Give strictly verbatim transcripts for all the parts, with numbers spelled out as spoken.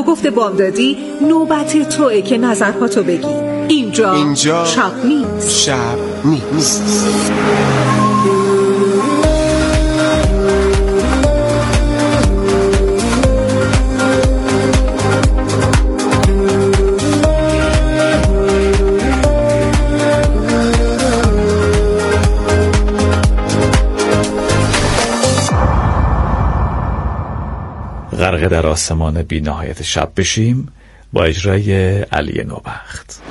گفت بامدادی نوبت توئه که نظرهاتو بگی. اینجا, اینجا شب نیست. شب نیست. غرق در آسمان بی نهایت شب بشیم با اجرای علی نوبخت.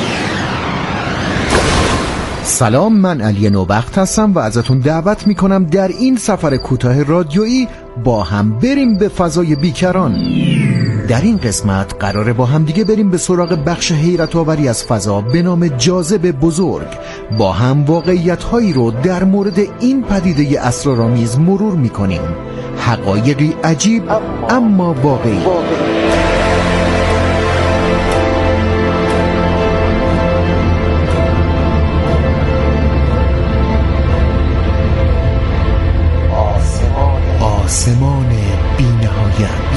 سلام، من علی نوبخت هستم و ازتون دعوت میکنم در این سفر کوتاه رادیویی با هم بریم به فضای بیکران. در این قسمت قراره با هم دیگه بریم به سراغ بخش حیرت آوری از فضا به نام جاذبه بزرگ. با هم واقعیت هایی رو در مورد این پدیده اسرارآمیز مرور میکنیم. حقایقی عجیب اما واقعی. آسمان بی نهایت.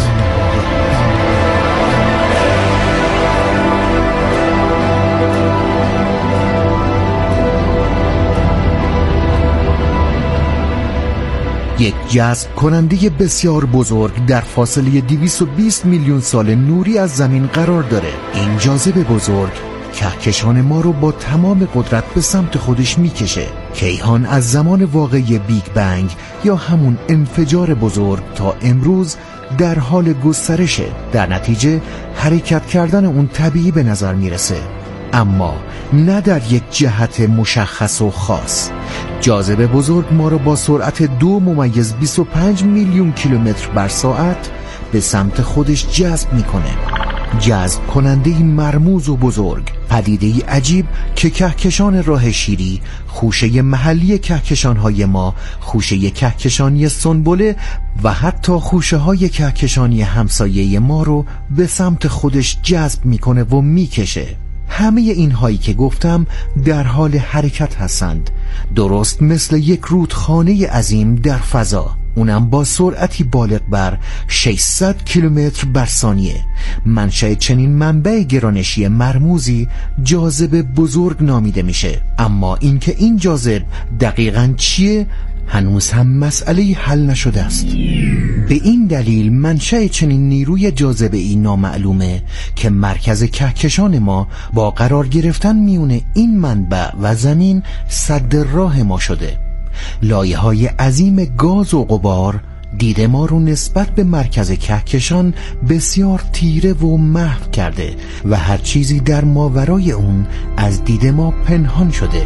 یک جذب کننده بسیار بزرگ در فاصله دویست و بیست میلیون سال نوری از زمین قرار داره. این جاذبه بزرگ کهکشان ما رو با تمام قدرت به سمت خودش میکشه. کیهان از زمان واقعی بیگ بنگ یا همون انفجار بزرگ تا امروز در حال گسترشه. در نتیجه حرکت کردن اون طبیعی به نظر میرسه، اما نه در یک جهت مشخص و خاص. جاذبه بزرگ ما رو با سرعت دو ممیز بیست و پنج میلیون کیلومتر بر ساعت به سمت خودش جذب میکنه. جذب کننده مرموز و بزرگ، پدیده‌ای عجیب که کهکشان راه شیری، خوشه محلی کهکشان‌های ما، خوشه کهکشانی سنبله و حتی خوشه‌های کهکشانی همسایه ما رو به سمت خودش جذب میکنه و میکشه. همه این هایی که گفتم در حال حرکت هستند، درست مثل یک رودخانه عظیم در فضا، اونم با سرعتی بالغ بر ششصد کیلومتر بر ثانیه. منشأ چنین منبع گرانشی مرموزی جاذبه بزرگ نامیده میشه. اما اینکه این جاذبه دقیقاً چیه هنوز هم مسئله حل نشده است. به این دلیل منشأ چنین نیروی جاذبه‌ای نامعلومه که مرکز کهکشان ما با قرار گرفتن میونه این منبع و زمین سد راه ما شده. لایه‌های عظیم گاز و غبار دید ما رو نسبت به مرکز کهکشان بسیار تیره و محو کرده و هر چیزی در ماورای اون از دید ما پنهان شده.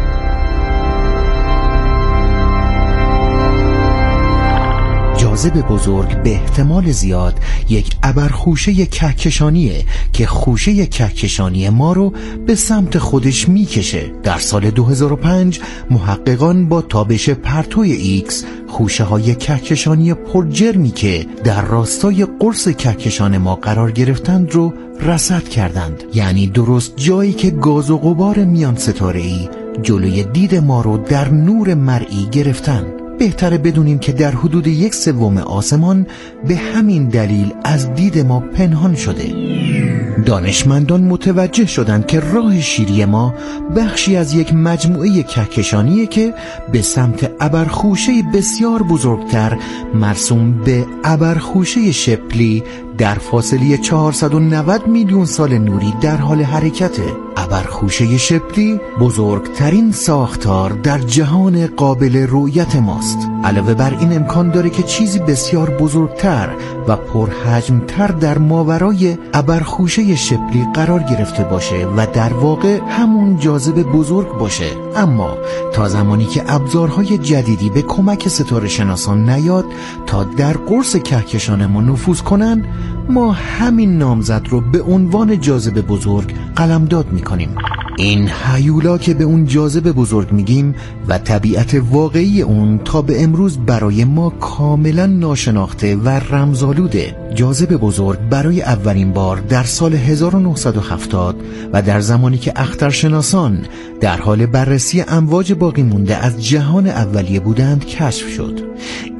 جاذبه بزرگ به احتمال زیاد یک ابرخوشه کهکشانیه که خوشه کهکشانی ما رو به سمت خودش میکشه. در سال دو هزار و پنج محققان با تابش پرتوی ایکس خوشه های کهکشانی پرجرمی که در راستای قرص کهکشان ما قرار گرفتند رو رصد کردند. یعنی درست جایی که گاز و غبار میان ستاره‌ای جلوی دید ما رو در نور مرئی گرفتن. بهتره بدونیم که در حدود یک سوم آسمان به همین دلیل از دید ما پنهان شده. دانشمندان متوجه شدند که راه شیری ما بخشی از یک مجموعه کهکشانیه که به سمت ابرخوشه بسیار بزرگتر مرسوم به ابرخوشه شپلی در فاصله چهارصد و نود میلیون سال نوری در حال حرکته. ابرخوشه شپلی بزرگترین ساختار در جهان قابل رؤیت ماست. علاوه بر این امکان داره که چیزی بسیار بزرگتر و پرحجمتر در ماورای ابرخوشه شپلی قرار گرفته باشه و در واقع همون جاذبه بزرگ باشه. اما تا زمانی که ابزارهای جدیدی به کمک ستاره شناسان نیاد تا در قرص کهکشان ما نفوذ کنن، ما همین نامزد رو به عنوان جاذبه بزرگ قلمداد میکنیم. این هیولا که به اون جاذبه بزرگ میگیم و طبیعت واقعی اون تا به امروز برای ما کاملا ناشناخته و رمزآلوده. جاذبه بزرگ برای اولین بار در سال هزار و نهصد و هفتاد و در زمانی که اخترشناسان در حال بررسی امواج باقی مونده از جهان اولیه بودند کشف شد.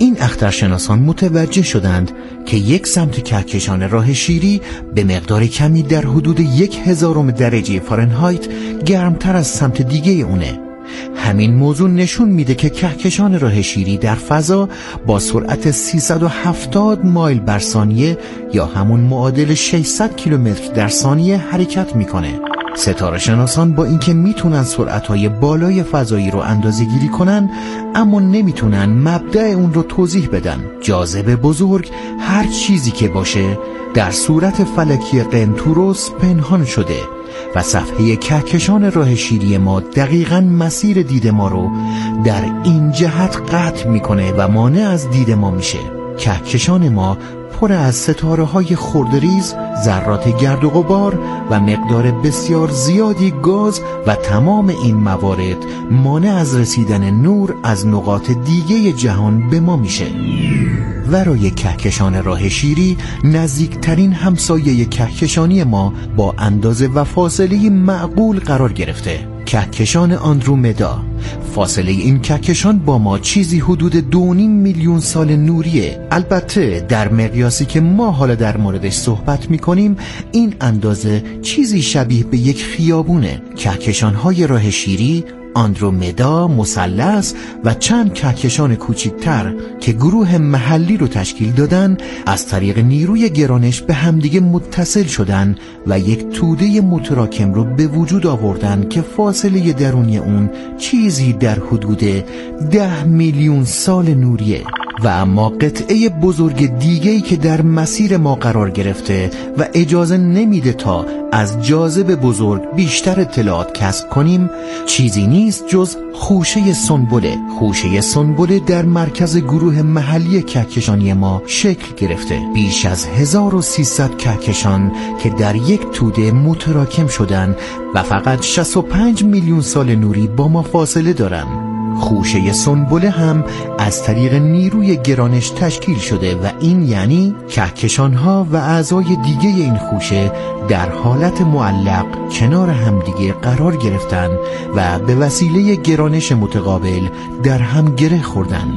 این اخترشناسان متوجه شدند که یک سمت کهکشان راه شیری به مقدار کمی در حدود یک هزارم درجه فارنهایت گرمتر از سمت دیگه اونه. همین موضوع نشون میده که کهکشان راه شیری در فضا با سرعت سیصد و هفتاد مایل بر ثانیه یا همون معادل ششصد کیلومتر در ثانیه حرکت میکنه. ستاره شناسان با اینکه میتونن سرعت‌های بالای فضایی رو اندازه گیری کنن، اما نمیتونن مبدأ اون رو توضیح بدن. جاذبه بزرگ هر چیزی که باشه در صورت فلکی قنتوروس پنهان شده و صفحه کهکشان راه شیری ما دقیقاً مسیر دید ما رو در این جهت قطع میکنه و مانع از دید ما میشه. کهکشان ما پر از ستاره های خردریز، ذرات گرد و غبار و مقدار بسیار زیادی گاز و تمام این موارد مانع از رسیدن نور از نقاط دیگه جهان به ما میشه. ورای کهکشان راه شیری نزدیکترین همسایه کهکشانی ما با اندازه و فاصله معقول قرار گرفته. کهکشان آندرومدا. فاصله این کهکشان با ما چیزی حدود دو نیم میلیون سال نوریه. البته در مقیاسی که ما حالا در موردش صحبت میکنیم این اندازه چیزی شبیه به یک خیابونه. کهکشان‌های راه شیری، آندرومدا، مثلث و چند کهکشان کوچکتر که گروه محلی رو تشکیل دادن از طریق نیروی گرانش به همدیگه متصل شدن و یک توده متراکم رو به وجود آوردن که فاصله درونی اون چیزی در حدود ده میلیون سال نوریه. و اما قطعه بزرگ دیگه‌ای که در مسیر ما قرار گرفته و اجازه نمیده تا از جاذبه بزرگ بیشتر اطلاعات کسب کنیم چیزی نیست جز خوشه سنبله. خوشه سنبله در مرکز گروه محلی کهکشانی ما شکل گرفته. بیش از هزار و سیصد کهکشان که در یک توده متراکم شدن و فقط شصت و پنج میلیون سال نوری با ما فاصله دارن. خوشه سنبله هم از طریق نیروی گرانش تشکیل شده و این یعنی کهکشان‌ها و اعضای دیگه این خوشه در حالت معلق کنار همدیگه قرار گرفتن و به وسیله گرانش متقابل در هم گره خوردن.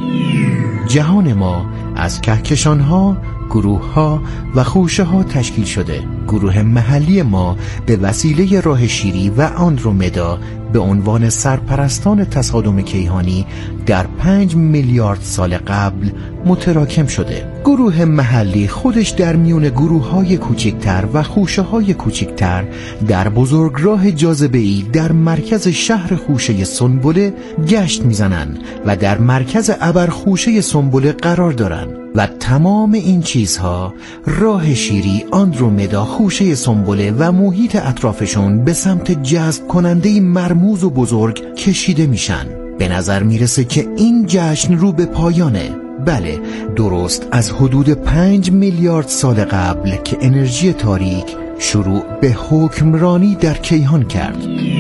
جهان ما از کهکشان‌ها، گروه‌ها و خوشه‌ها تشکیل شده. گروه محلی ما به وسیله راه شیری و آندرومدا به عنوان سرپرستان تصادم کیهانی در پنج میلیارد سال قبل متراکم شده. گروه محلی خودش در میون گروه‌های کوچکتر و خوشه‌های کوچکتر در بزرگراه جاذبه‌ای در مرکز شهر خوشه سنبله گشت میزنن و در مرکز ابرخوشه سنبله قرار دارن و تمام این چیزها راه شیری، آندرومدا، خوشه سنبله و محیط اطرافشون به سمت جذب کننده مرموز و بزرگ کشیده میشن. به نظر میرسه که این جشن رو به پایانه. بله، درست از حدود پنج میلیارد سال قبل که انرژی تاریک شروع به حکمرانی در کیهان کرد.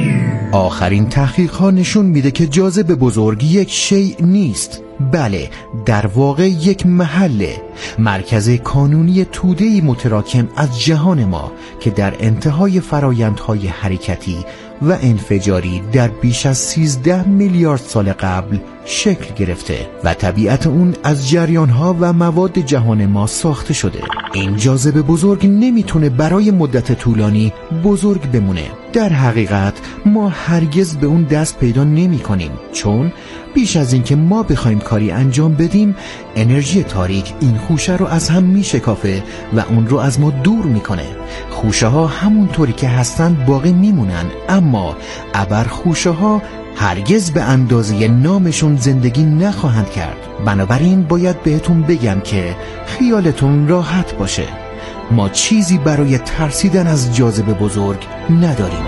آخرین تحقیق‌ها نشون میده که جاذبه بزرگ یک شیء نیست، بله در واقع یک محله، مرکز کانونی توده‌ای متراکم از جهان ما که در انتهای فرایندهای حرکتی و انفجاری در بیش از سیزده میلیارد سال قبل شکل گرفته و طبیعت اون از جریانها و مواد جهان ما ساخته شده. این جاذبه بزرگ نمیتونه برای مدت طولانی بزرگ بمونه. در حقیقت ما هرگز به اون دست پیدا نمی کنیم، چون بیش از این که ما بخوایم کاری انجام بدیم انرژی تاریک این خوشه رو از هم می شکافه و اون رو از ما دور میکنه. خوشه ها همونطوری که هستن باقی میمونن، اما ابر خوشه ها هرگز به اندازه نامشون زندگی نخواهند کرد. بنابراین باید بهتون بگم که خیالتون راحت باشه، ما چیزی برای ترسیدن از جاذبه بزرگ نداریم.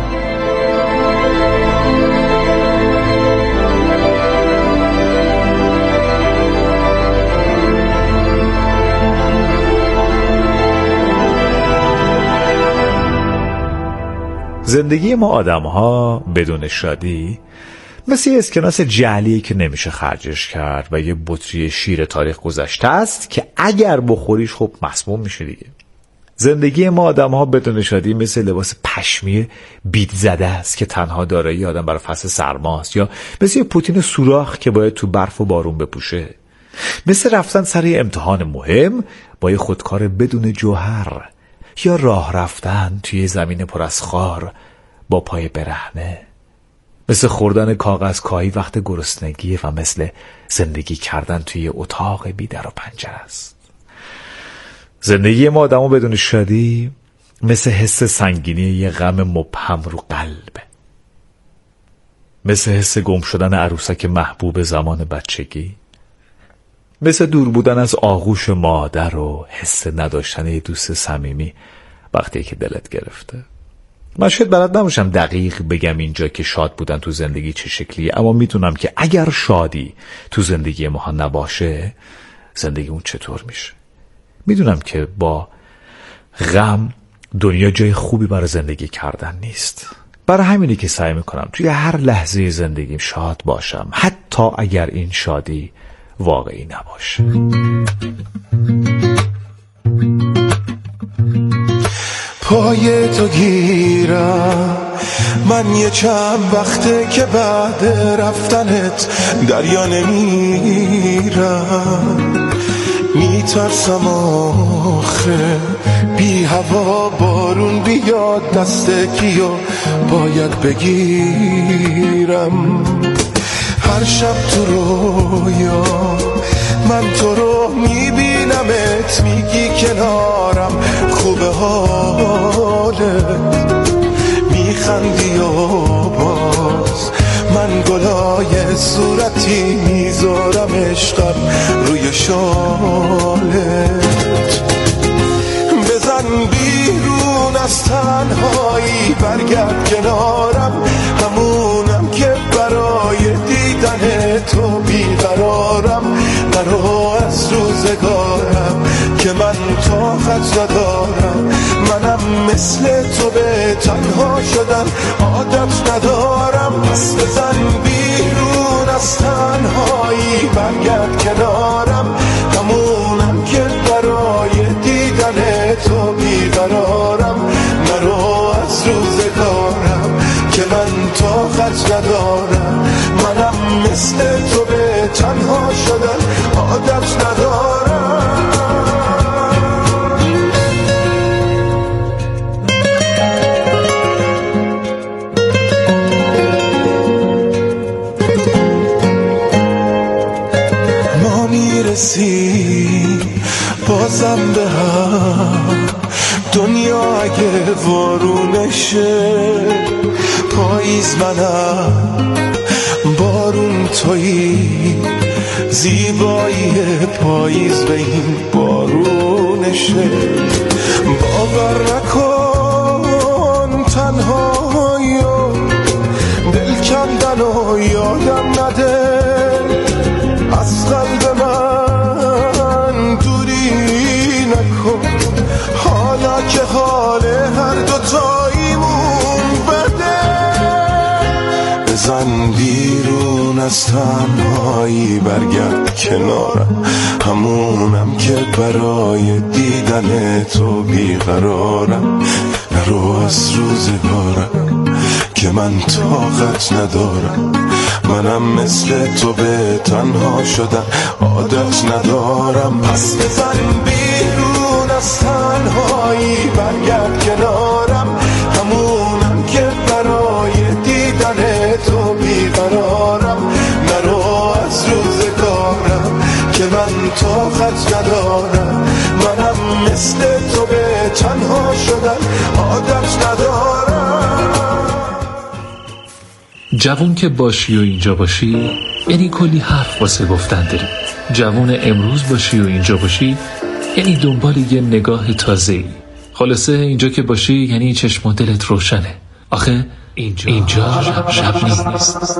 زندگی ما آدم ها بدون شادی مثل یه اسکناس جعلیه که نمیشه خرجش کرد و یه بطری شیر تاریخ گذشته است که اگر بخوریش خب مسموم میشه دیگه. زندگی ما آدم ها بدون شادی مثل لباس پشمی بید زده است که تنها دارایی آدم برای فصل سرماست، یا مثل یه پوتین سوراخ که باید تو برف و بارون بپوشه. مثل رفتن سر یه امتحان مهم با یه خودکار بدون جوهر، یا راه رفتن توی زمین پر از خار با پای برهنه. مثل خوردن کاغذ کاهی وقت گرسنگی و مثل زندگی کردن توی اتاق بی در و پنجره است. زندگی ما آدمو بدون شادی مثل حس سنگینی یه غم مبهم رو قلبه، مثل حس گم شدن عروسک محبوب زمان بچگی، مثل دور بودن از آغوش مادر و حس نداشتن یه دوست صمیمی وقتی که دلت گرفته. من شاید بلد نباشم دقیق بگم اینجا که شاد بودن تو زندگی چه شکلیه، اما میتونم که اگر شادی تو زندگی ما نباشه زندگی اون چطور میشه. میدونم که با غم دنیا جای خوبی برای زندگی کردن نیست، برای همینی که سعی میکنم توی هر لحظه زندگیم شاد باشم، حتی اگر این شادی واقعی نباشه. پای تو گیرم من یه چند وقته که بعد رفتنت دریا نمیرم، میترسم آخه بی هوا بارون بیاد دست کیو باید بگیرم. هر شب تو رویا من تو رو میبینمت، میگی کنارم خوبه حالت، میخندی و باز من گلای صورتی میذارم عشقم روی شالت. بزن بیرون از تنهایی برگرد کنارم، همونم که برای دیدن تو بیقرارم. نرو از روزگارم که من طاقت ندارم، منم مثل تو به تنها شدن عادت ندارم. پس بزن بیرون از تنهایی برگرد کنارم، همونم که برای دیدن تو بیقرارم. نرو از روزگارم که من طاقت ندارم، منم مثل تو به تنها شدن عادت ندارم. ما میرسیم بازم به هم، دنیا اگه وارونشه، پاییز منم بارون تویی، زیبایی پاییز به این بارونشه. باور نکن تنهایی و دل کندن و یادم نده، از قلب من دوری نکن، حالا که حال هر دوتاییمون بده. بزن بیرون از تنهایی برگرد کنارم، همونم که برای دیدن تو بیقرارم. نرو از روزگارم که من طاقت ندارم، منم مثل تو به تنها شدن عادت ندارم. پس بزن بیرون از تنهایی برگرد کنارم، همونم که برای دیدن تو بیقرارم. نرو از روزگارم که من طاقت ندارم، منم مثل تو به تنها شدن عادت ندارم. جوون که باشی و اینجا باشی یعنی کلی حرف واسه گفتن داری. جوون امروز باشی و اینجا باشی یعنی دنبال یه نگاه تازه‌ای. خلاصه اینجا که باشی یعنی چشم و دلت روشنه. آخه اینجا, اینجا شب, شب نیست.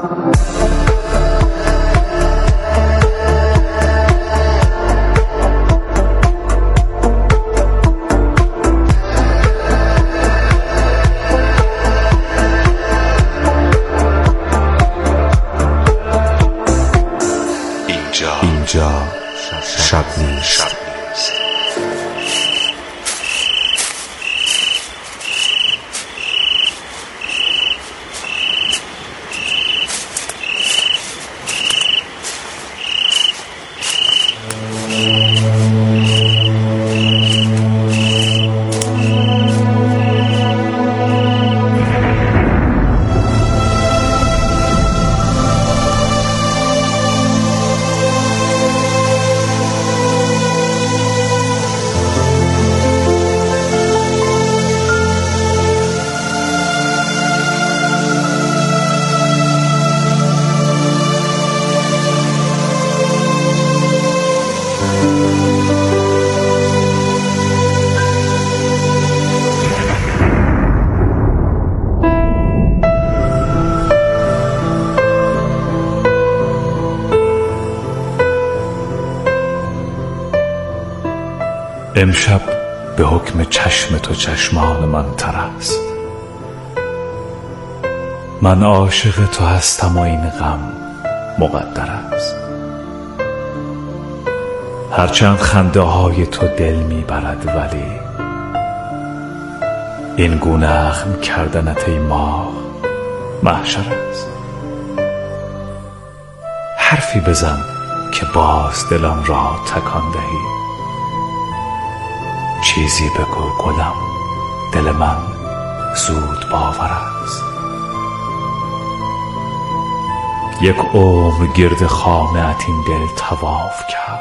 اینجا شب نیست. امشب به حکم چشم تو چشمان من تر است. من عاشق تو هستم و این غم مقدر است. هرچند خنده های تو دل میبرد ولی این گونه اخم کردنت ای ماه محشر است. حرفی بزن که باز دلم را تکان دهی. چیزی بگو گلم، دل من زود باور است. یک عمر گرد خانه ات این دل طواف کرد.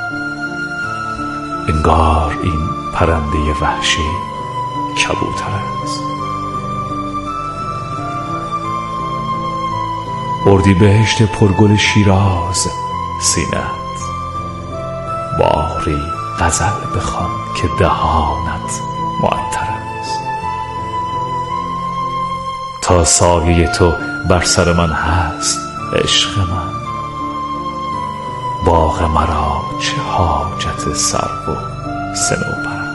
انگار این پرنده وحشی کبوتر است. اردیبهشت پرگل شیراز سینه‌ات، باری غزل بخوان که دهانت معطر است. تا سایه تو بر سر من هست عشق من، باغ مرا چه حاجت سرو و صنوبر است.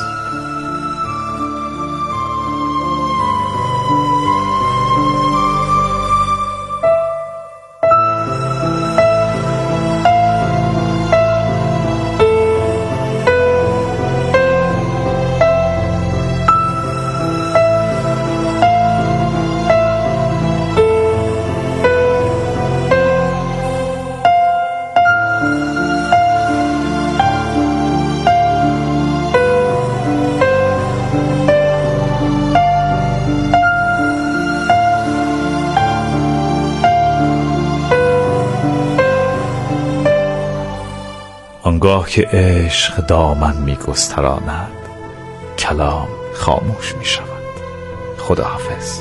آنگاه که عشق دامن می گستراند کلام خاموش می شود. خداحافظ.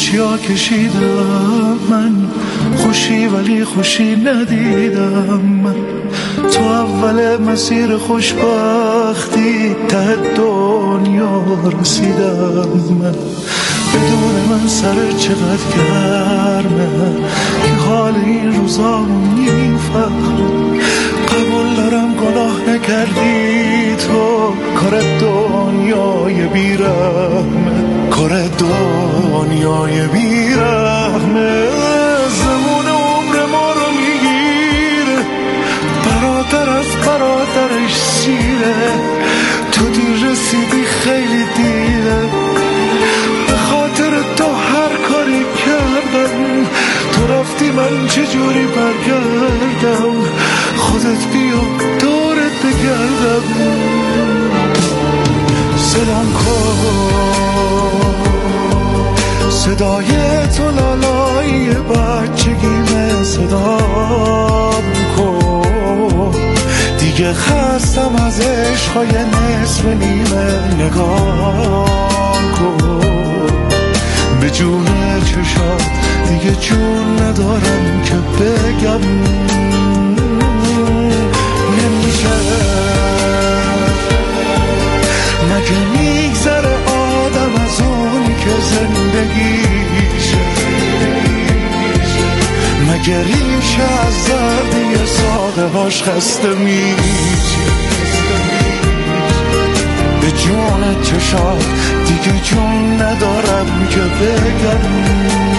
خوشیا کشیدم من، خوشی ولی خوشی ندیدم من. تو اول مسیر خوشبختی ته دنیا رسیدم من. بدون من سر چقدر گرمه که حال این روزامو میفهمم. قبول دارم گناه نکردی تو، کار دنیای بیرحمه، کار دنیای بیرحمه. زمان عمر ما رو میگیره، برادر از برادرش سیره. تو دیر رسیدی خیلی دیره، به خاطر تو هر کاری کردم. تو رفتی من چجوری برگردم؟ خودت بیا دورت بگردم. سلام کن صدای تو لالای بچگیمه، صدام کن دیگه خستم از عشقای نصف نیمه. نگاه کن به جون چشات، دیگه جون ندارم که بگم. نمیشه مگه میگذره آدم از اونی که زندگیشه؟ مگه ریشه از زردی ساقه هاش خسته میشه؟ به جون چشات دیگه جون ندارم که بگم.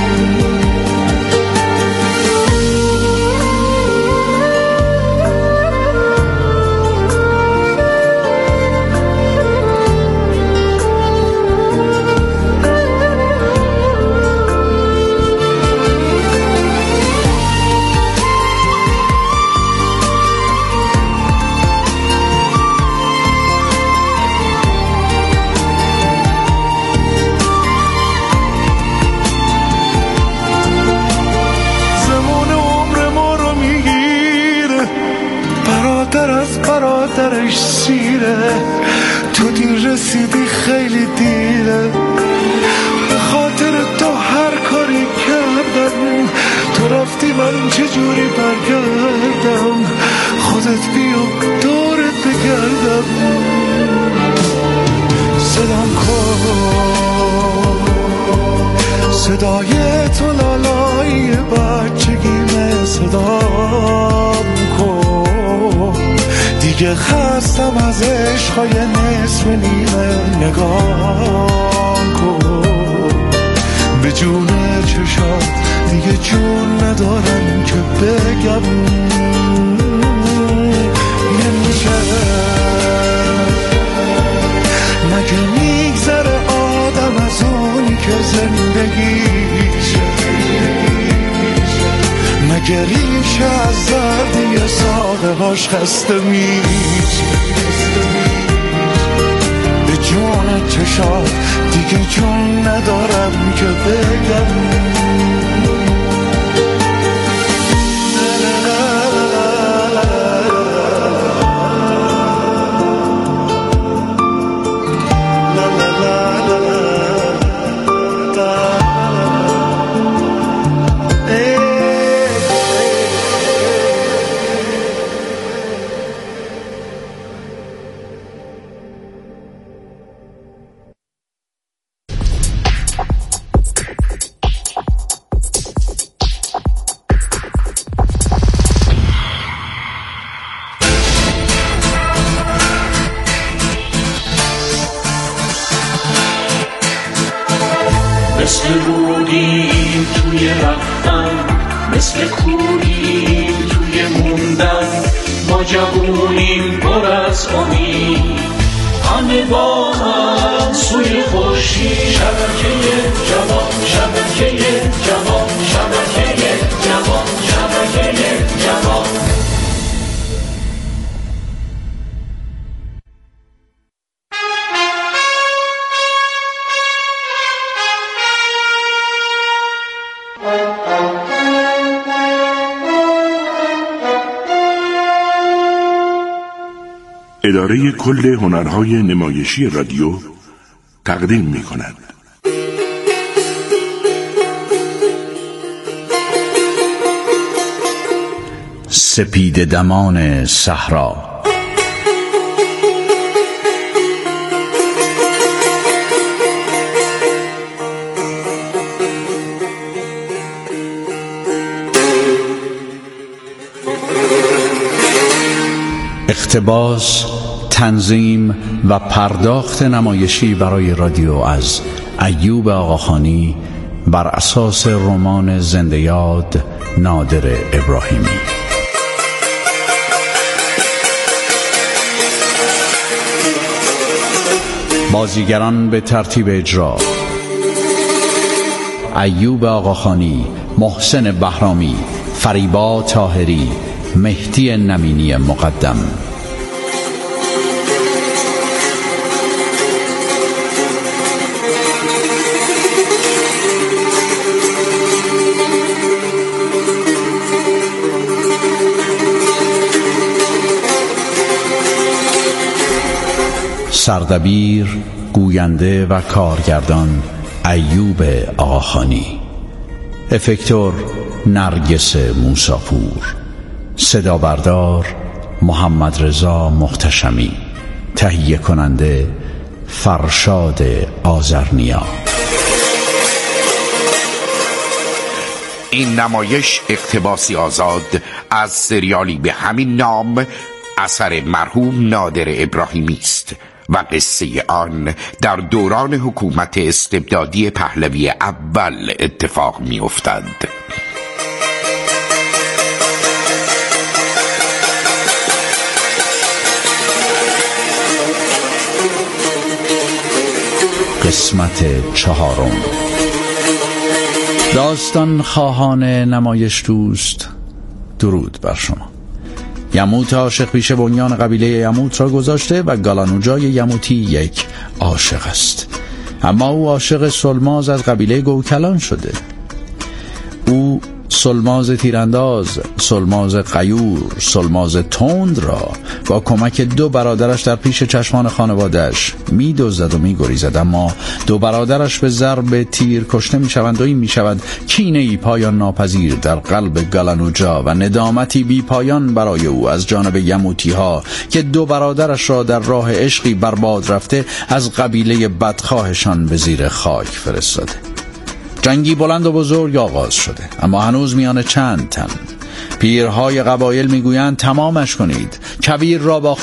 برادرش سیره. تو دیر رسیدی خیلی دیره، به خاطر تو هر کاری کردم. تو رفتی من چجوری برگردم؟ خودت بیا دورت بگردم. صدام کن صدای تو لالای بچگیمه، صدام کن دیگه خستم از عشقای نصف نیمه. نگاه کن به جون چشات، دیگه جون ندارم که بگم. نمیشه مگه میگذره آدم از اونی که زندگیشه؟ مگه ریشه از زردی ساقه هاش خسته میشه؟ به جون چشات دیگه جون ندارم که بگم. مثل رودیم توی رفتن، مثل کوریم توی موندن. ما جوونیم پر از امید، همه با هم سوی خورشید. شبکه جوان، شبکه جوان، شبکه جوان، شبکه جوان. اداره کل هنرهای نمایشی رادیو تقدیم می کند. سپید دمان صحرا. اقتباس، تنظیم و پرداخت نمایشی برای رادیو از ایوب آقاخانی بر اساس رمان زنده یاد نادر ابراهیمی. بازیگران به ترتیب اجرا: ایوب آقاخانی، محسن بهرامی، فریبا طاهری، مهدی نمینی مقدم. سردبیر، گوینده و کارگردان ایوب آقاخانی. افکتور نرگس موساپور. صدا بردار محمد رضا محتشمی. تهیه کننده فرشاد آذرنیا. این نمایش اقتباسی آزاد از سریالی به همین نام اثر مرحوم نادر ابراهیمی است و قصه آن در دوران حکومت استبدادی پهلوی اول اتفاق می افتد. قسمت چهارم. داستان خواهان نمایش دوست، درود بر شما. یموت عاشق پیش بنیان قبیله یموت را گذاشته و گالانوجای یموتی یک عاشق است، اما او عاشق سلماز از قبیله گوکلان شده. او سلماز تیرانداز، سلماز غیور، سلماز تند را با کمک دو برادرش در پیش چشمان خانوادهش می دزدد و می گریزد، اما دو برادرش به ضرب تیر کشته می شوند و این می شود کینه ای پایان ناپذیر در قلب گالانوجا و ندامتی بی پایان برای او از جانب یموتی ها که دو برادرش را در راه عشقی برباد رفته از قبیله بدخواهشان به زیر خاک فرستاده. جنگی بلند و بزرگ آغاز شده، اما هنوز میان چند تن. پیرهای قبایل میگویند تمامش کنید، کویر را با